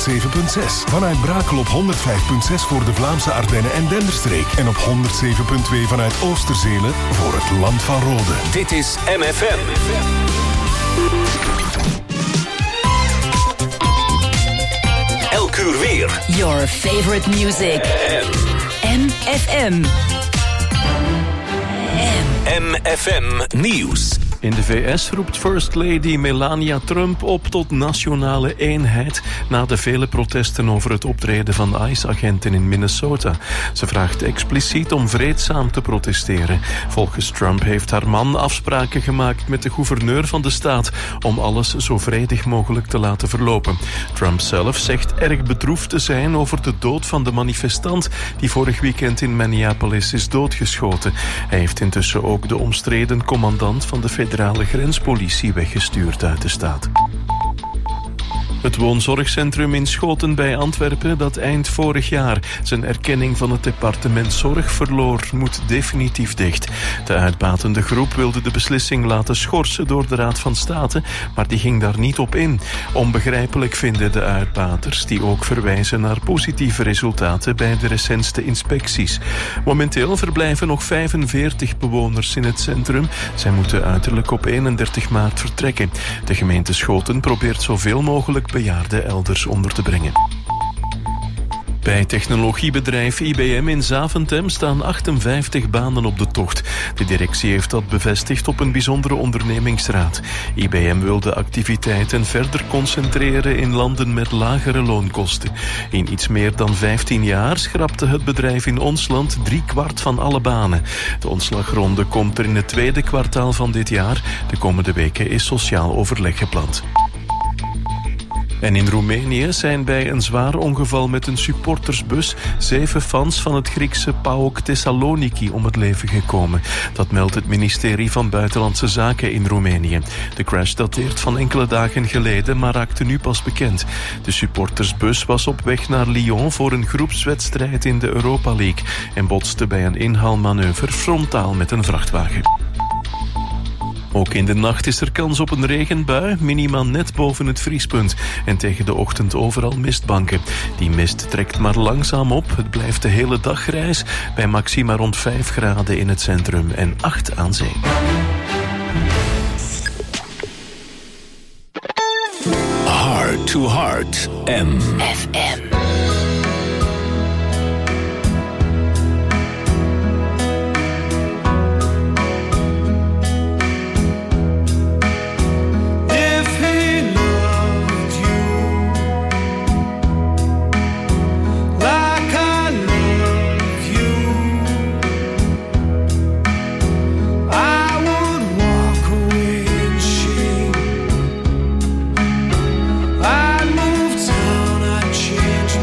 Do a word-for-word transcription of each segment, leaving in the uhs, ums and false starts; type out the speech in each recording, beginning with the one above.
honderdzeven komma zes. Vanuit Brakel op honderdvijf komma zes voor de Vlaamse Ardennen en Denderstreek. En op honderdzeven komma twee vanuit Oosterzelen voor het Land van Rode. Dit is M F M. Elk uur weer. Your favorite music. M F M. M F M Nieuws. In de V S roept First Lady Melania Trump op tot nationale eenheid na de vele protesten over het optreden van ICE-agenten in Minnesota. Ze vraagt expliciet om vreedzaam te protesteren. Volgens Trump heeft haar man afspraken gemaakt met de gouverneur van de staat om alles zo vredig mogelijk te laten verlopen. Trump zelf zegt erg bedroefd te zijn over de dood van de manifestant die vorig weekend in Minneapolis is doodgeschoten. Hij heeft intussen ook de omstreden commandant van de federale grenspolitie weggestuurd uit de staat. Het woonzorgcentrum in Schoten bij Antwerpen, dat eind vorig jaar zijn erkenning van het departement zorg verloor, moet definitief dicht. De uitbatende groep wilde de beslissing laten schorsen door de Raad van State, maar die ging daar niet op in. Onbegrijpelijk vinden de uitbaters, die ook verwijzen naar positieve resultaten bij de recentste inspecties. Momenteel verblijven nog vijfenveertig bewoners in het centrum. Zij moeten uiterlijk op eenendertig maart vertrekken. De gemeente Schoten probeert zoveel mogelijk bejaarden elders onder te brengen. Bij technologiebedrijf I B M in Zaventem staan achtenvijftig banen op de tocht. De directie heeft dat bevestigd op een bijzondere ondernemingsraad. I B M wil de activiteiten verder concentreren in landen met lagere loonkosten. In iets meer dan vijftien jaar schrapte het bedrijf in ons land drie kwart van alle banen. De ontslagronde komt er in het tweede kwartaal van dit jaar. De komende weken is sociaal overleg gepland. En in Roemenië zijn bij een zwaar ongeval met een supportersbus zeven fans van het Griekse PAOK Thessaloniki om het leven gekomen. Dat meldt het ministerie van Buitenlandse Zaken in Roemenië. De crash dateert van enkele dagen geleden, maar raakte nu pas bekend. De supportersbus was op weg naar Lyon voor een groepswedstrijd in de Europa League en botste bij een inhaalmanoeuvre frontaal met een vrachtwagen. Ook in de nacht is er kans op een regenbui, minima net boven het vriespunt. En tegen de ochtend overal mistbanken. Die mist trekt maar langzaam op. Het blijft de hele dag grijs, bij maxima rond vijf graden in het centrum en acht aan zee. Heart to Heart, M F M. Change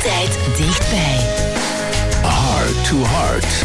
Altijd dichtbij. Heart to Heart.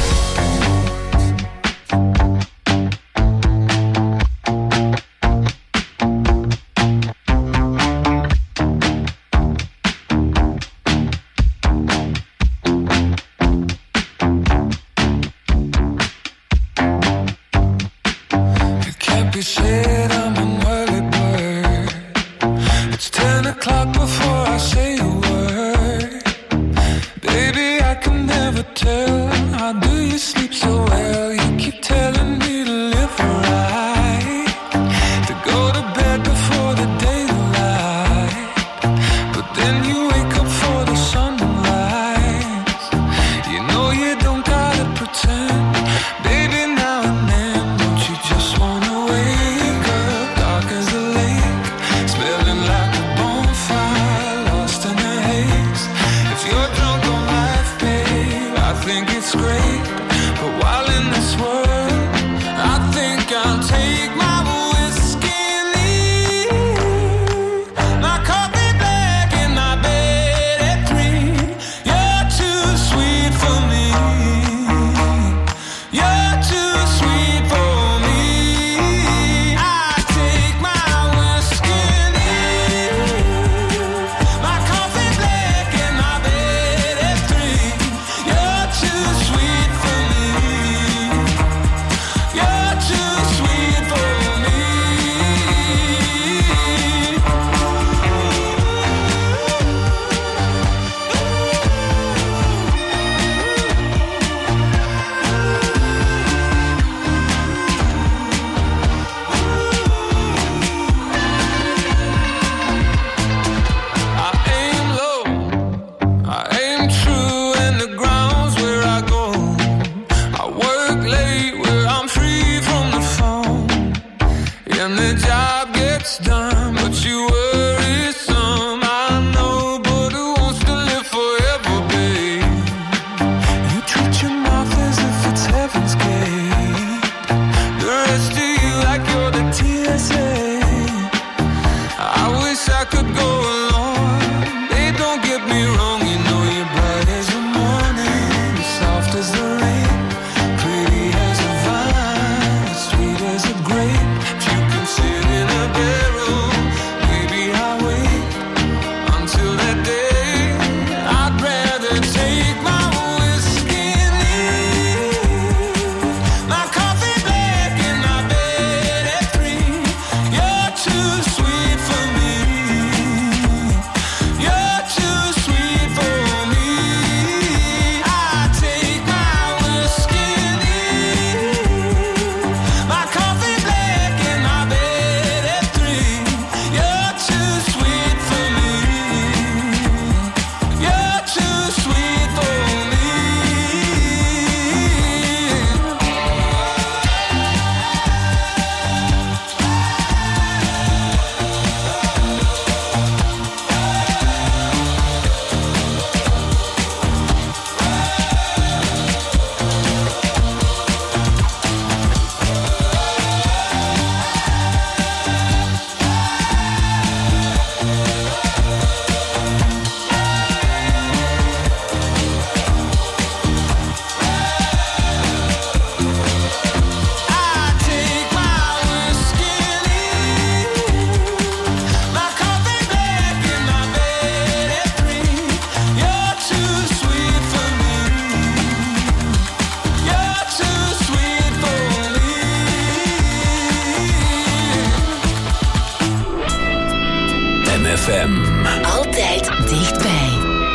Altijd dichtbij.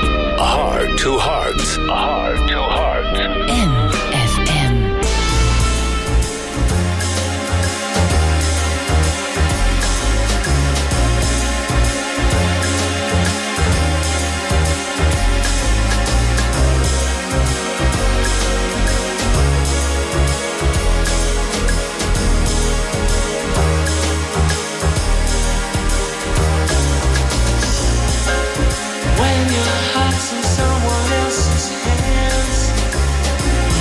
Heart to Heart. Heart to Heart. M F M. When your heart's in someone else's hands,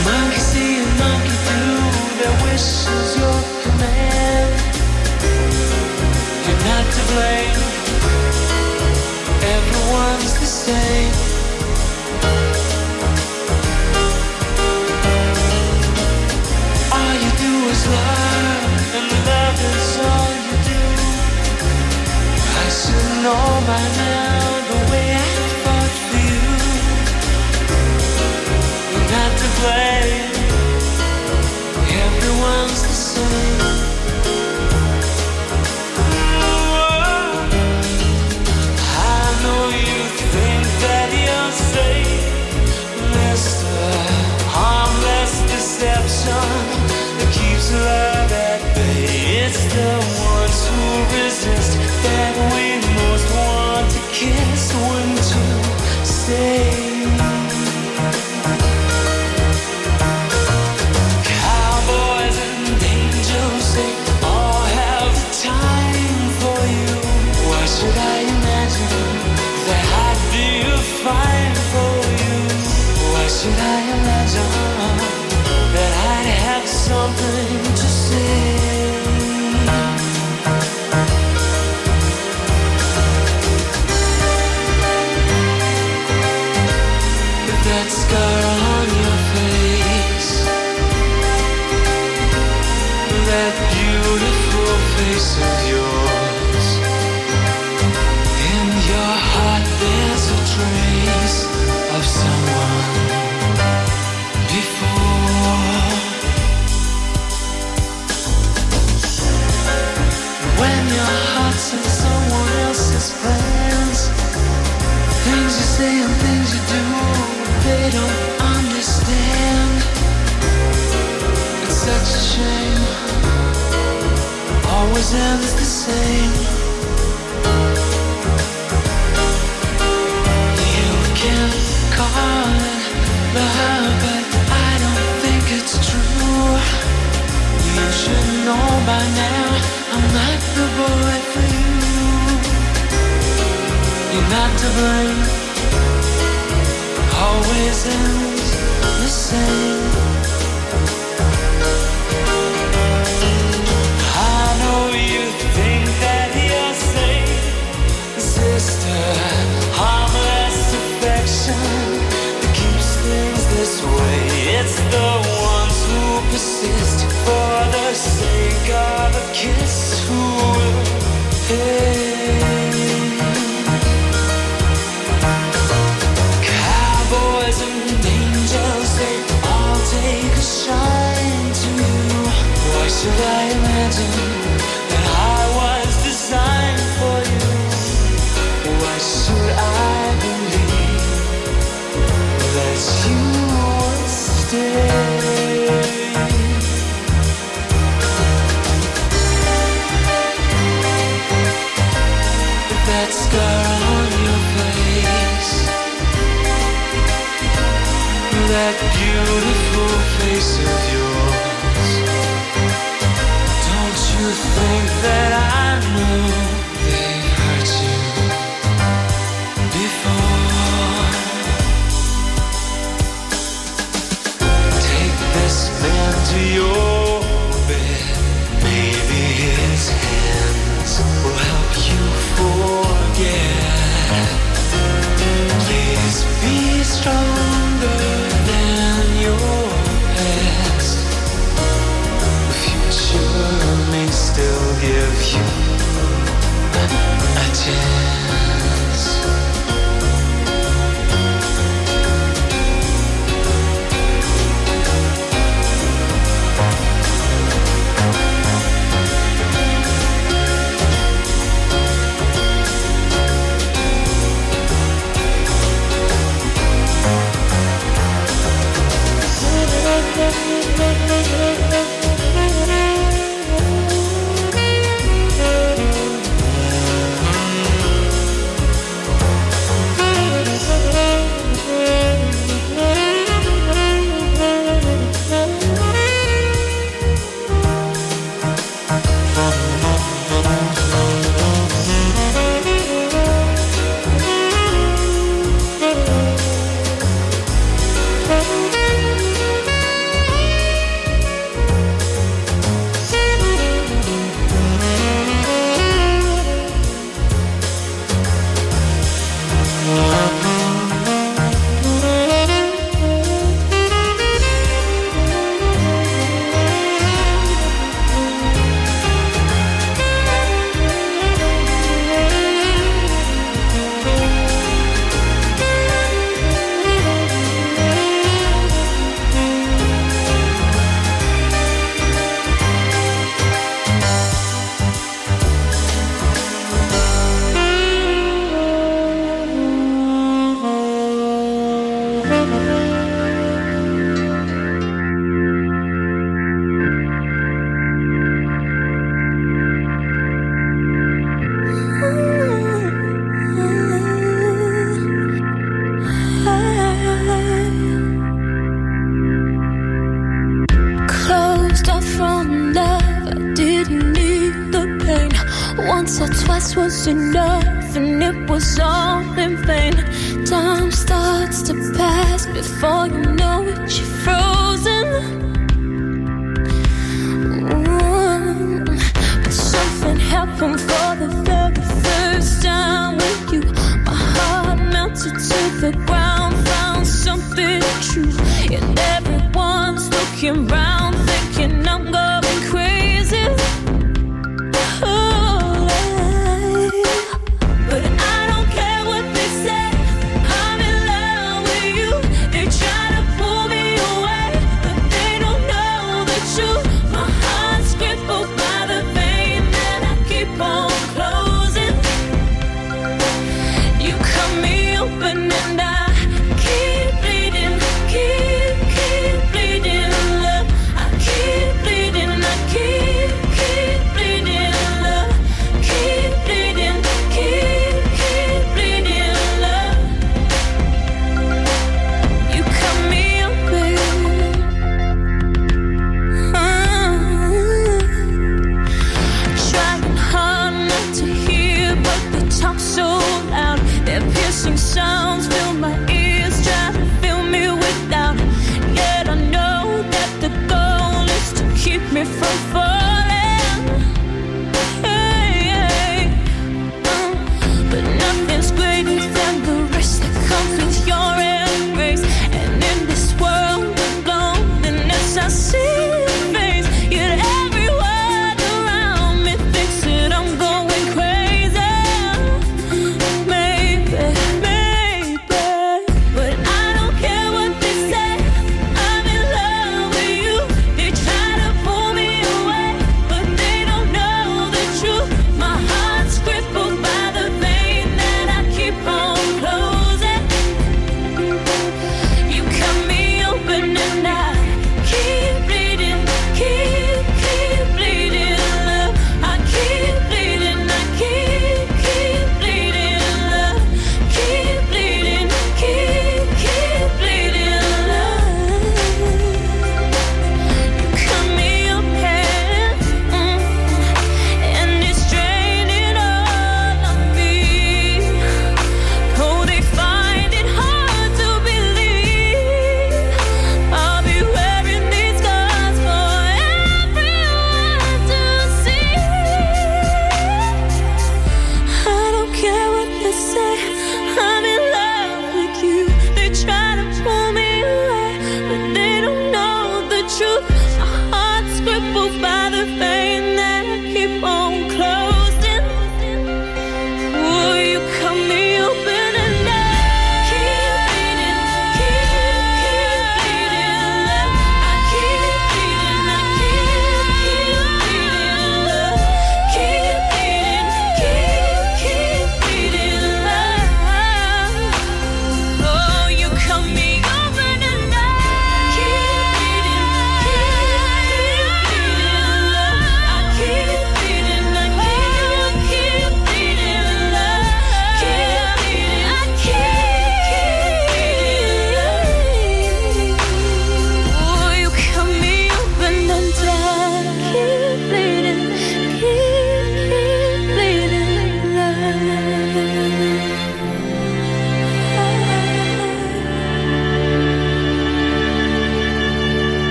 that beautiful face of yours. In your heart there's a trace of someone before. When your heart's in someone else's plans, things you say and things you do, they don't understand. It's such a shame, always ends the same. You can call it love, but I don't think it's true. You should know by now I'm not the boy for you. You're not to blame, always ends the same. I know you think that you're safe, sister. Harmless affection that keeps things this way. It's the ones who persist for the sake of a kiss who will pay. Cowboys and angels, they all take a shine to you. Why should I imagine that I was designed for you? Why should I believe that you would stay? That scar on your face, that beautiful face of yours. Don't you think that I know they've hurt you before? Take this man to your bed. Maybe his hands will help you forget. Please be stronger than your past. The future may still give you a chance. Once or twice was enough, and it was all in vain. Time starts to pass before you know it, you're frozen. Ooh. But something happened for the very first time with you. My heart melted to the ground, found something true. And everyone's looking round, thinking I'm going crazy.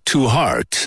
to Heart.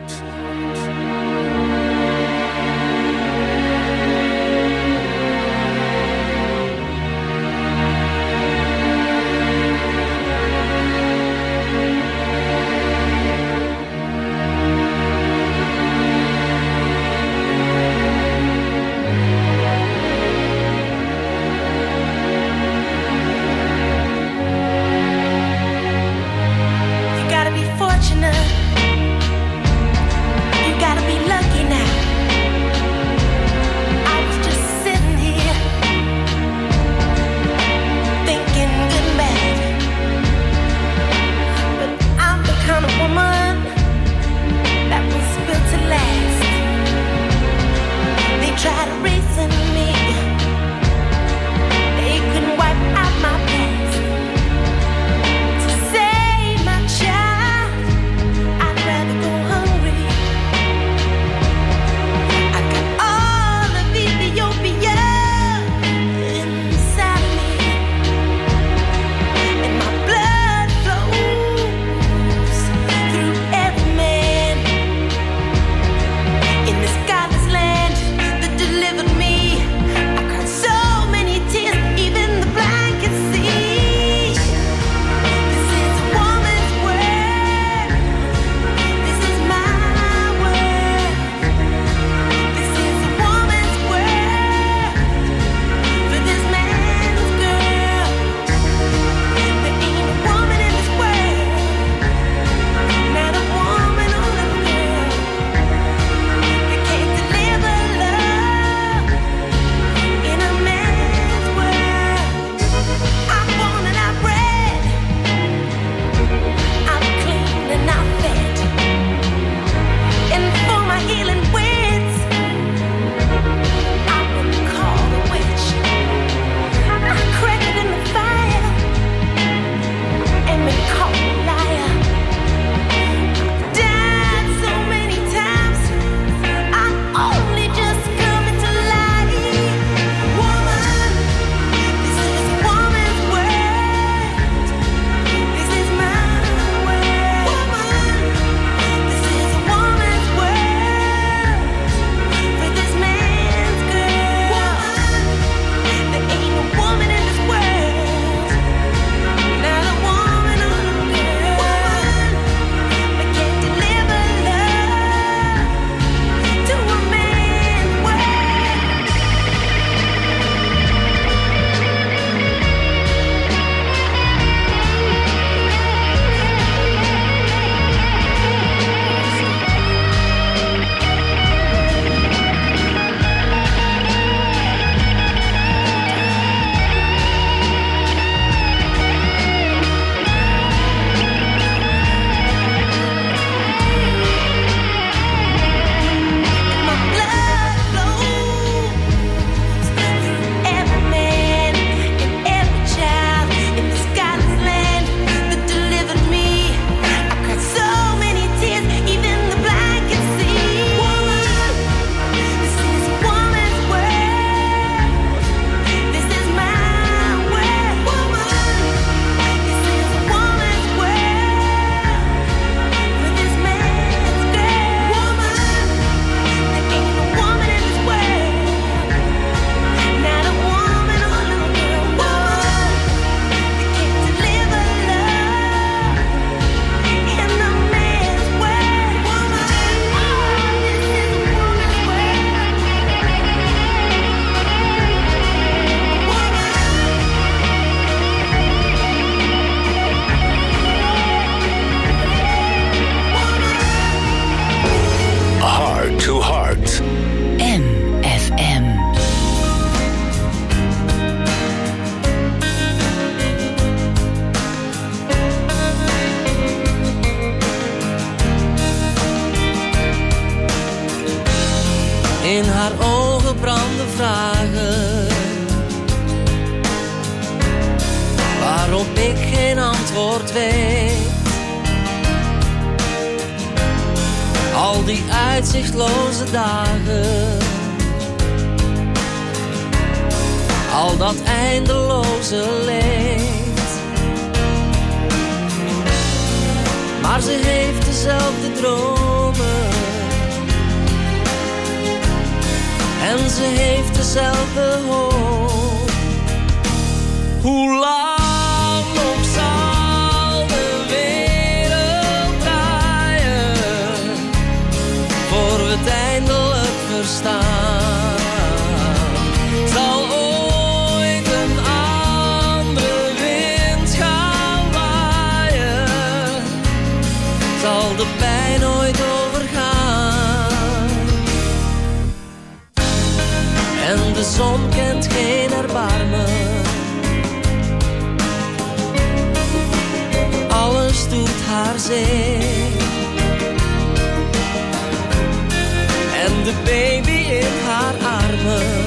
In haar ogen branden vragen, waarop ik geen antwoord weet. Al die uitzichtloze dagen, al dat eindeloze leed. Maar maar ze heeft dezelfde dromen. En ze heeft dezelfde hoop. Hoe lang nog zal de wereld draaien, voor we het eindelijk verstaan? Zal ooit een andere wind gaan waaien? Zal de pijn ooit overgaan? En de zon kent geen erbarmen. Alles doet haar zeer. En de baby in haar armen,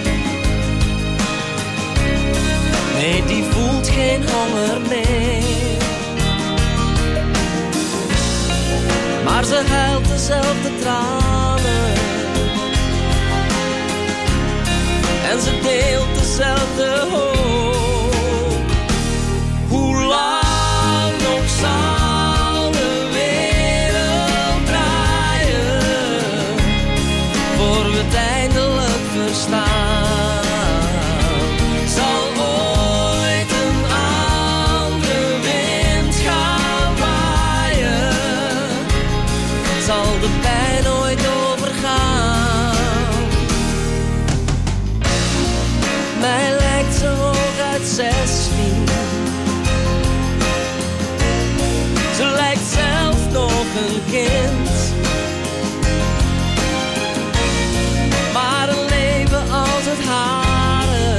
nee, die voelt geen honger meer. Maar ze huilt dezelfde tranen. En ze deelt dezelfde hoop. Hoe lang nog zal de wereld draaien, voor we het eindelijk verstaan? Zal ooit een andere wind gaan waaien? Zal de pijn ooit overgaan? Mij lijkt ze hooguit zestien. Ze lijkt zelf nog een kind. Maar een leven als het hare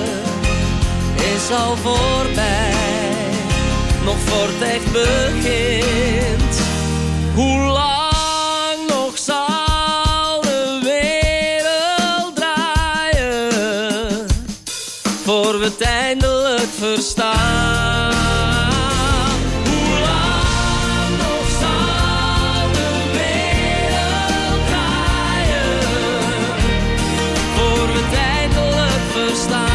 is al voorbij, nog voor het echt begint. Hoe lang nog zal de wereld draaien, voor we het eindelijk verstaan? Hoe lang nog zal de wereld draaien, voor we het eindelijk verstaan?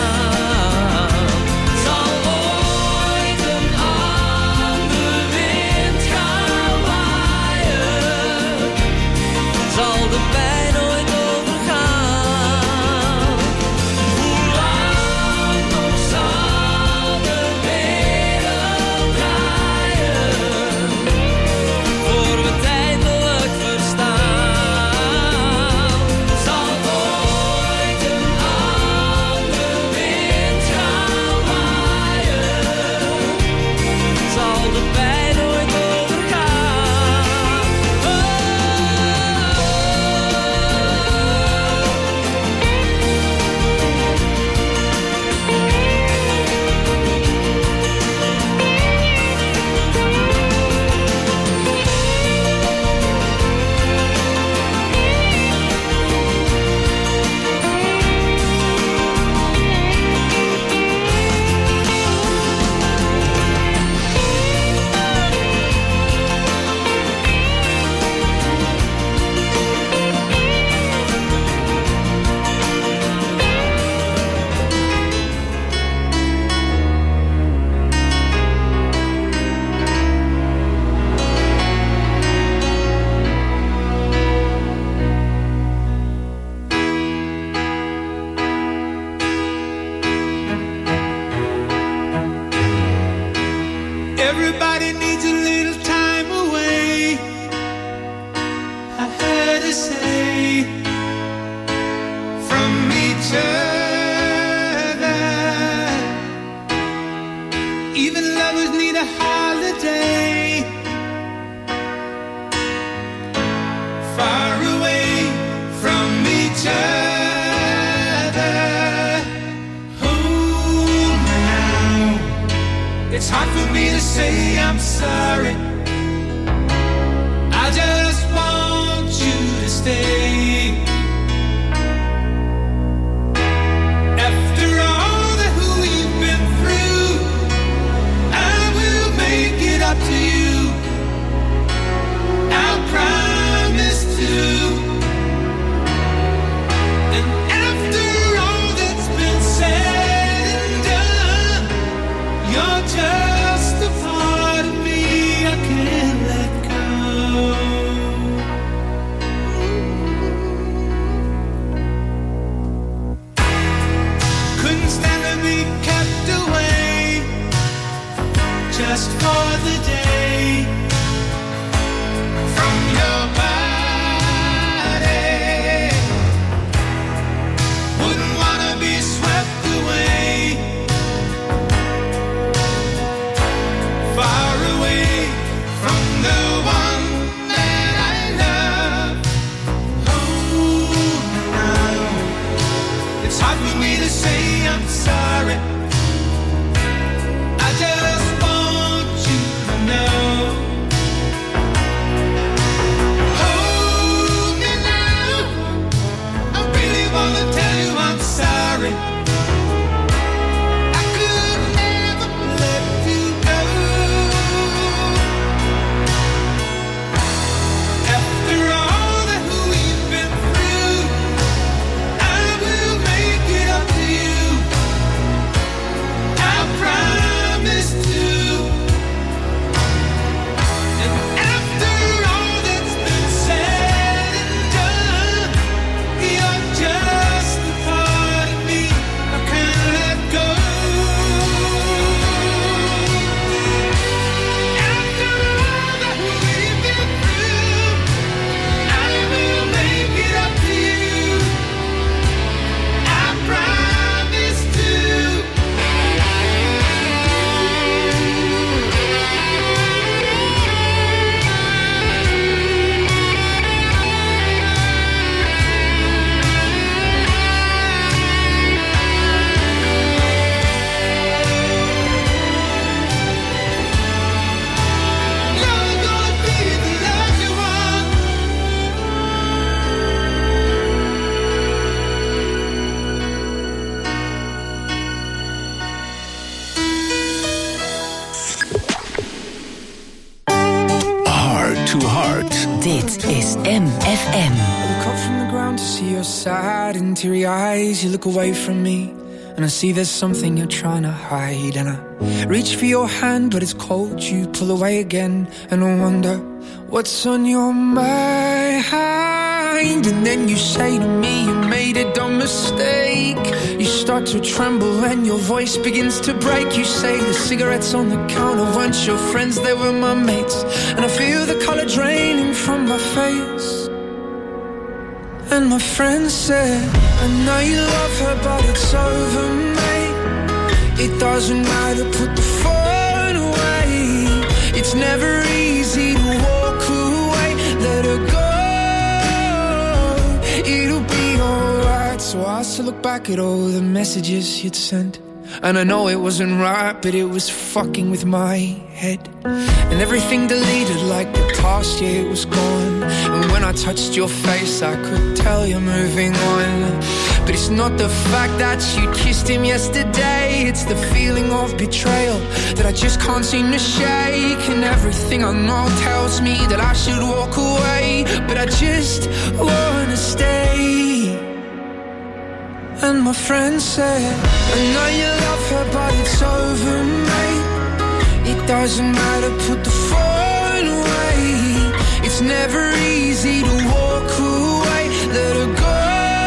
Zal ooit een andere wind gaan waaien? Zal de pijn ooit overgaan? Hoe lang nog zal de wereld draaien, voor we het eindelijk verstaan? Zal ooit een andere wind gaan waaien? Zal de pijn ooit overgaan? Everybody needs a little time away, I heard her say, from each other. Even lovers need a holiday, far away from each other. Hold me now, it's hard for me to say I'm sorry. I just want you to stay. After all that we've been through, I will make it up to you. I'll promise to. And after all that's been said and done, you're just a part of me I can't Dit is M F M. I look up from the ground to see your sad and teary eyes. You look away from me and I see there's something you're trying to hide. And I reach for your hand but it's cold. You pull away again and I wonder what's on your mind. And then you say to me you made a dumb mistake. You start to tremble and your voice begins to break. You say the cigarettes on the counter weren't your friends, they were my mates. And I feel the colour draining from my face. And my friend said, I know you love her but it's over, mate. It doesn't matter, put the phone away. It's never easy to walk away. Let her go, it'll be alright. So I still look back at all the messages you'd sent. And I know it wasn't right, but it was fucking with my head. And everything deleted like the past year was gone. And when I touched your face I could tell you're moving on. But it's not the fact that you kissed him yesterday. It's the feeling of betrayal that I just can't seem to shake. And everything I know tells me that I should walk away, but I just wanna stay. And my friend said, I know you love her but it's over, mate. It doesn't matter, put the phone away. It's never easy to walk away. Let her go,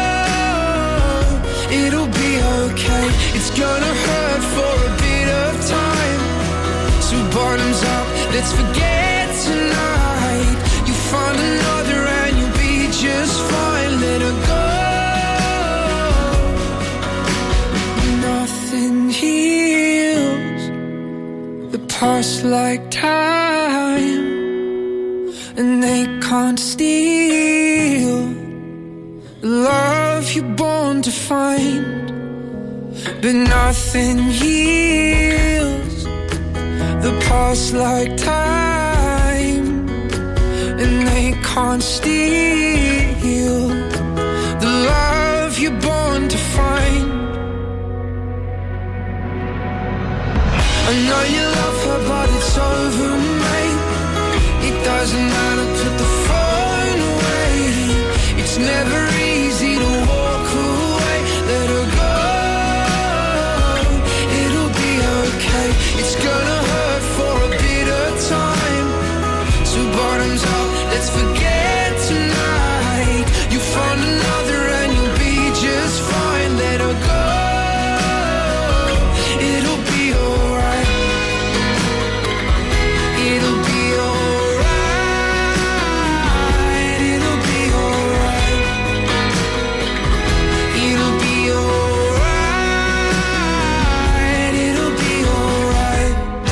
it'll be okay. It's gonna hurt for a bit of time. So bottoms up, let's forget tonight. You find another and you'll be just fine. Let her go. Nothing heals the past like time, and they can't steal the love you're born to find. But nothing heals the past like time, and they can't steal the love you're born to find. I know you love her but it's over, mate. It doesn't matter, put the phone away. It's never easy to walk away. Let her go, it'll be okay. It's gonna hurt for a bit of time. So bottoms up, let's forget tonight. You find another and you'll be just fine. Let her go, it'll be alright. It'll be alright. It'll be alright. It'll be alright. It'll be alright.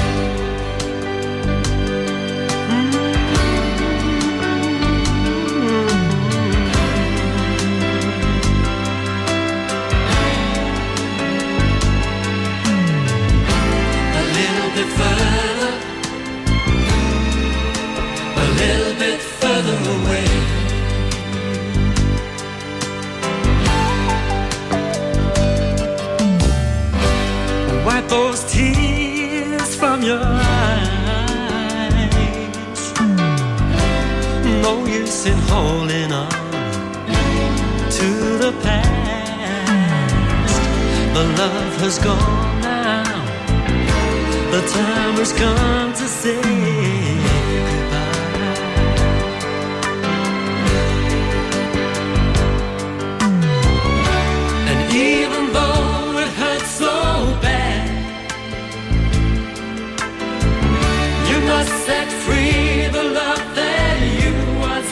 A little bit further, a little bit further away. Wipe those tears from your eyes. No use in holding on to the past. The love has gone now. The time has come to say goodbye. And even though it hurts so bad, you must set free the love that you once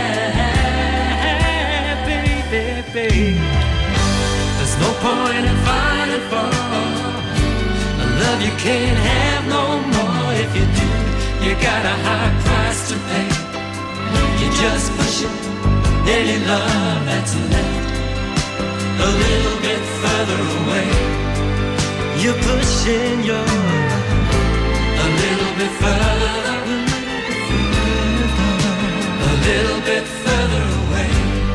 had, baby, baby. There's no point in fighting for a love you can't have no more. If you do, you got a high price to pay. You just push it, any love that's left a little bit further away. You're pushing your a little bit further, a little bit further away.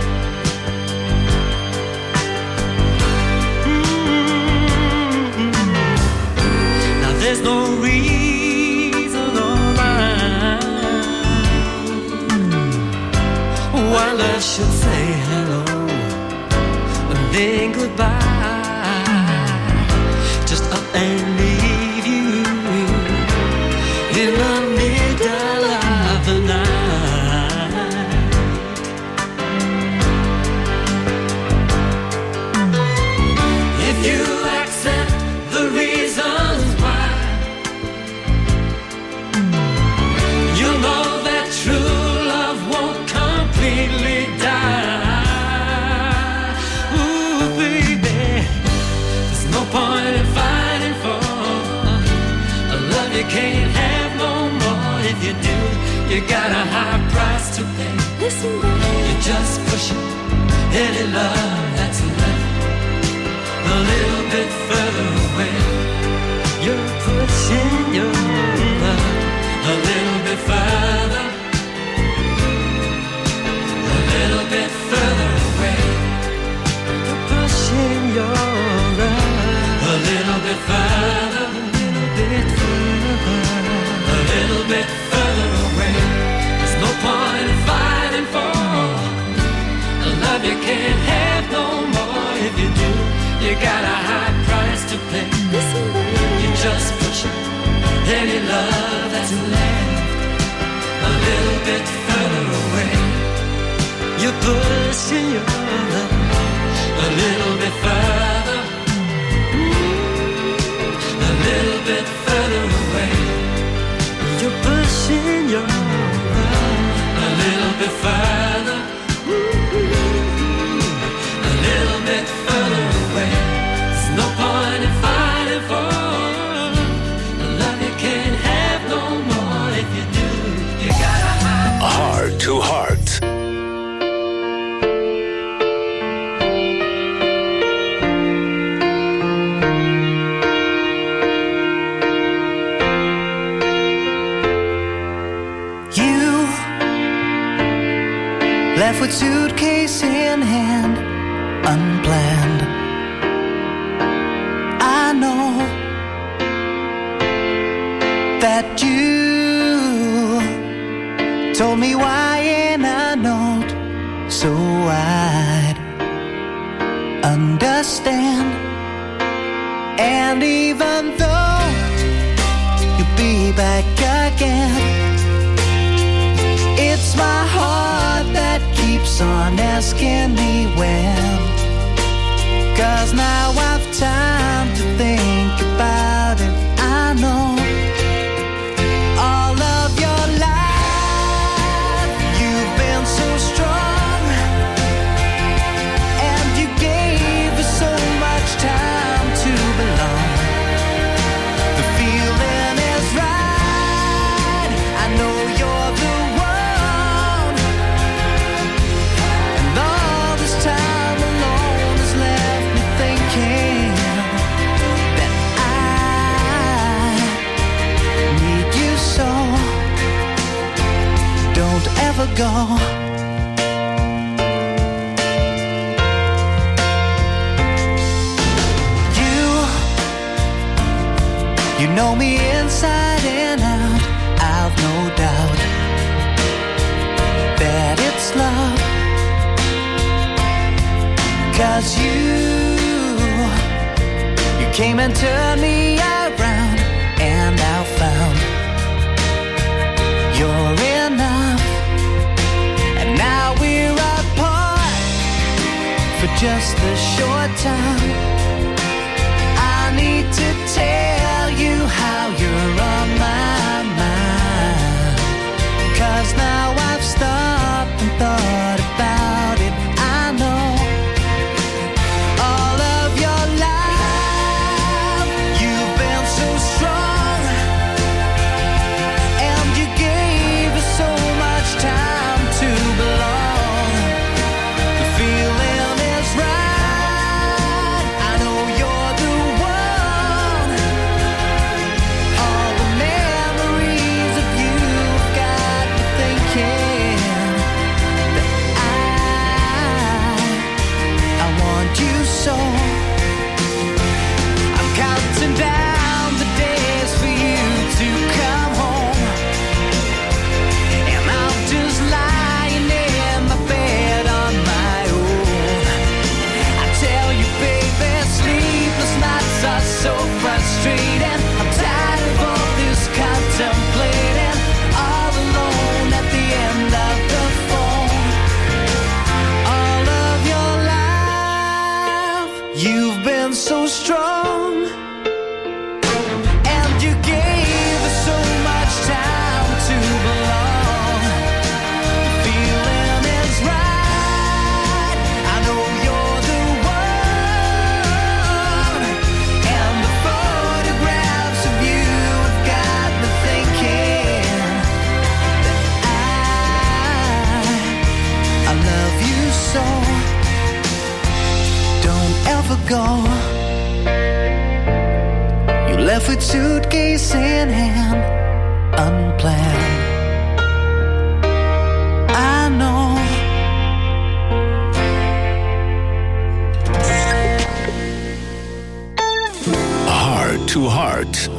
Mm-hmm. Now there's no reason or rhyme One love should say hello and then goodbye. Just up and leave you in the middle of the night. If you accept the reasons why, you'll know that true love won't completely die. Ooh, baby, there's no point in fighting for a love you can't have no more. If you do, you got a high price to pay. Listen, baby, you're just pushing any love that's left a little bit further away. You're pushing your love a little bit further, a little bit further away. You're pushing your love a little bit further, a little bit further, a little bit further away. There's no point in fighting for a love you can't have no more. If you do, you got a high price to pay. Listen, baby, you're just pushing any love that's left a little bit further away. You're pushing your love a little bit further, mm, a little bit further away. You're pushing your love a little bit further, mm, a little bit further away. There's no point in fighting for a love you can't have no more. If you do, you gotta hide. Heart to Heart. You left with suitcase in hand, unplanned. I know that you told me why in a note, so I'd understand. And even though you'll be back again, it's my heart that keeps on asking me when. 'Cause now I've time to think about it. I know all of your life you've been so strong, and you gave us so much time to belong. The feeling is right, I know you're the one, and all this time alone has left me thinking that I need you so. Don't ever go. You, you know me inside and out. I've no doubt that it's love. 'Cause you, you came and turned me around, and I found you're enough. And now we're apart for just a short time. I need to tell you how you're on my mind. 'Cause now I've stopped and thought about it. I know all of your life you've been so strong, and you gave us so much time to belong. The feeling is right, I know you're the one, so don't ever go. You left with suitcase in hand, unplanned. I know. Heart to Heart.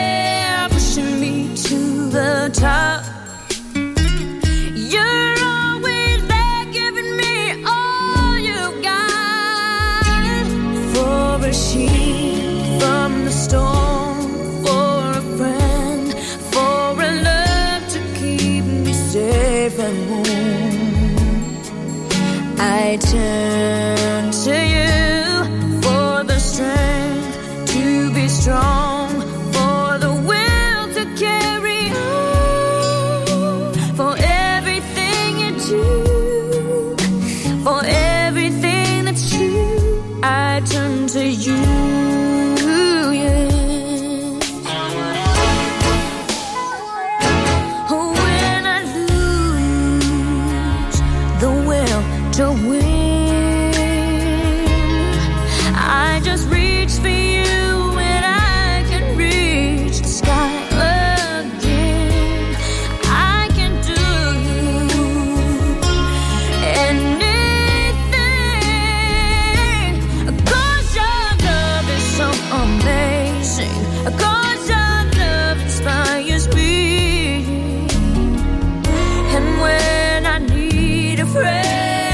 Top. You're all favorite room. I turn to you for the strength to be strong, for the will to carry on, for everything you do, for everything that's true. I turn to you. To win, I just reach for you and I can reach the sky again. I can do anything, 'cause your love is so amazing, 'cause your love inspires me. And when I need a friend,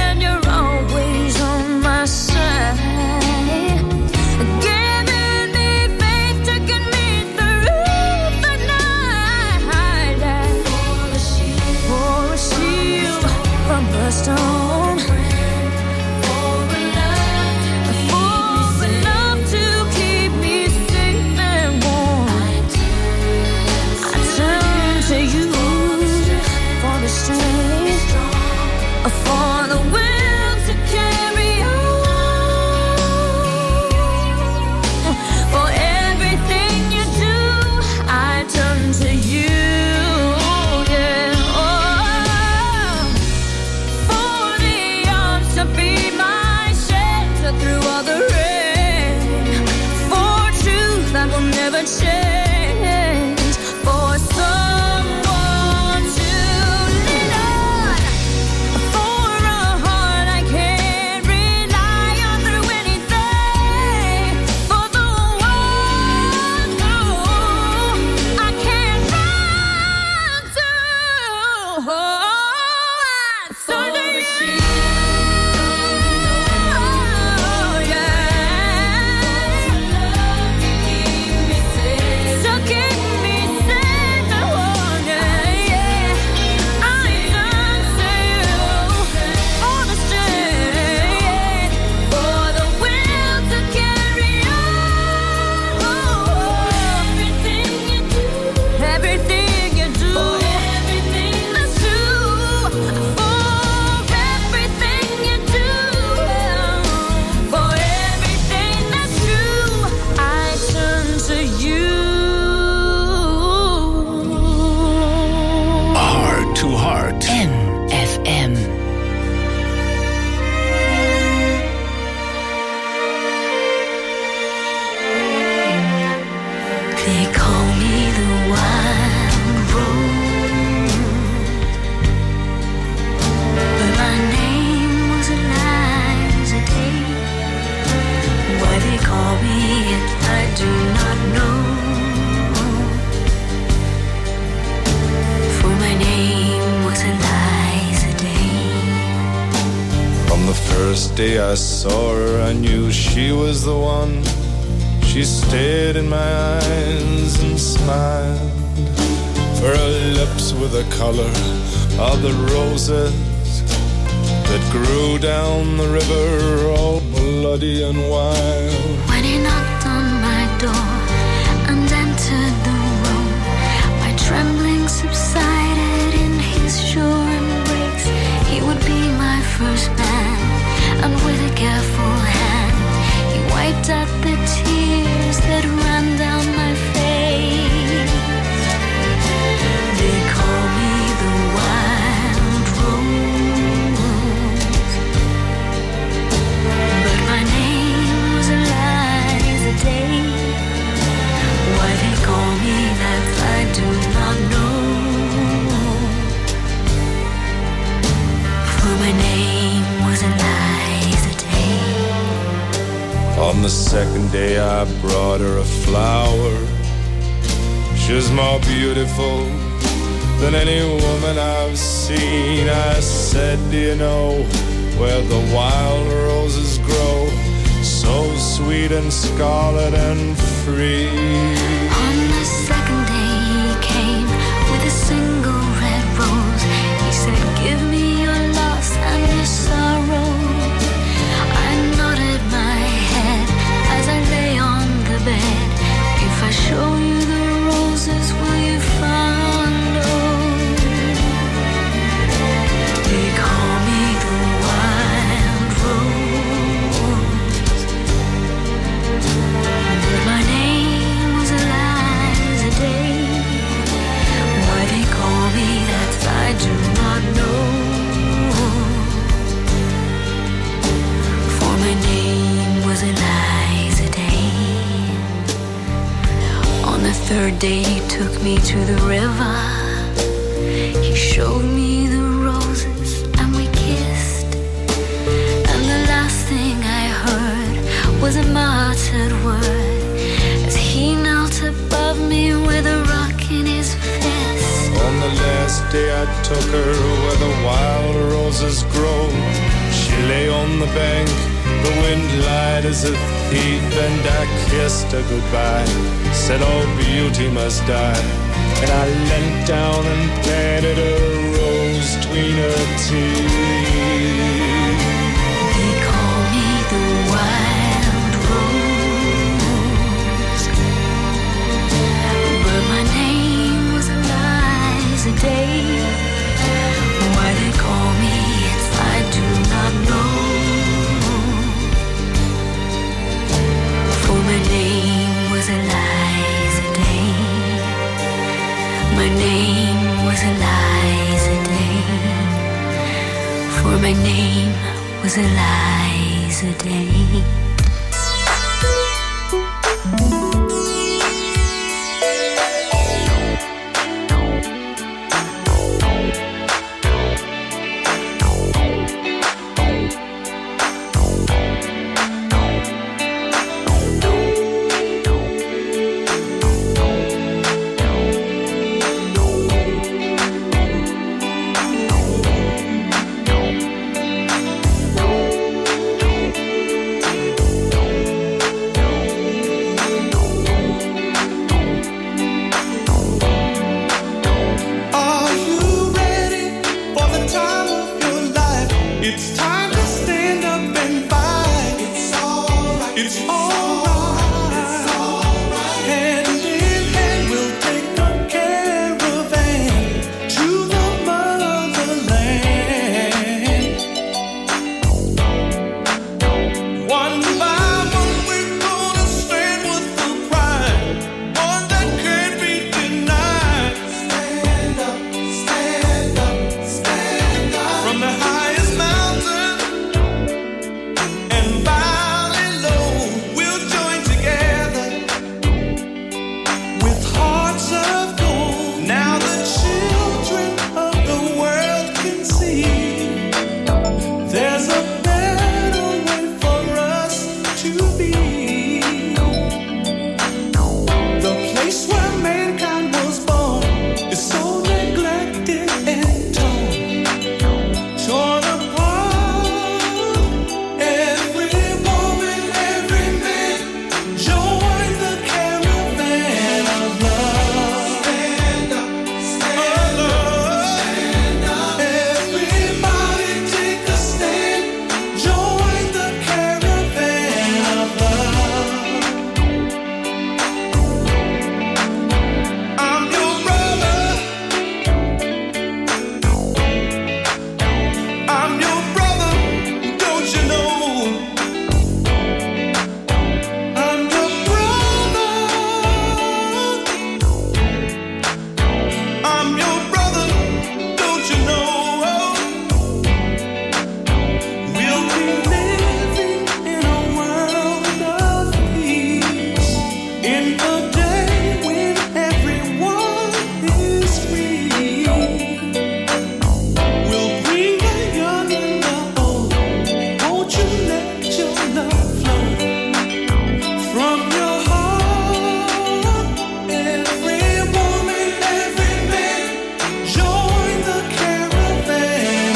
stone for love to keep me safe and warm. I turn to you for the strength, for the will to carry on, for everything you do. I turn to you. Never change, for someone to lean on, for a heart I can rely on through anything, for the one who I can run to. Oh, so do you. First day I saw her, I knew she was the one. She stared in my eyes and smiled. For her lips were the color of the roses that grew down the river, all bloody and wild. When he knocked on my door and entered the room, my trembling subsided in his sure embrace. He would be my first man, and with a careful hand, he wiped out the tears that ran down my face. They call me the wild rose, but my name was Eliza Day. Why they call me that I do not know, for my name was Eliza Day. On the second day I brought her a flower. She was more beautiful than any woman I've seen. I said, do you know where the wild roses grow, so sweet and scarlet and free? On the second day he came with a single red rose. He said, third day he took me to the river. He showed me the roses and we kissed. And the last thing I heard was a muttered word as he knelt above me with a rock in his fist. On the last day I took her where the wild roses grow. She lay on the bank, the wind lied as a thief, and I kissed her goodbye, said all beauty must die. And I leant down and planted a rose between her teeth. They call me the wild rose, but my name was Eliza Day. Why they call me it I do not know, for my name was Eliza Day. My name was Eliza Day, for my name was Eliza Day. Are you ready for the time of your life? It's time.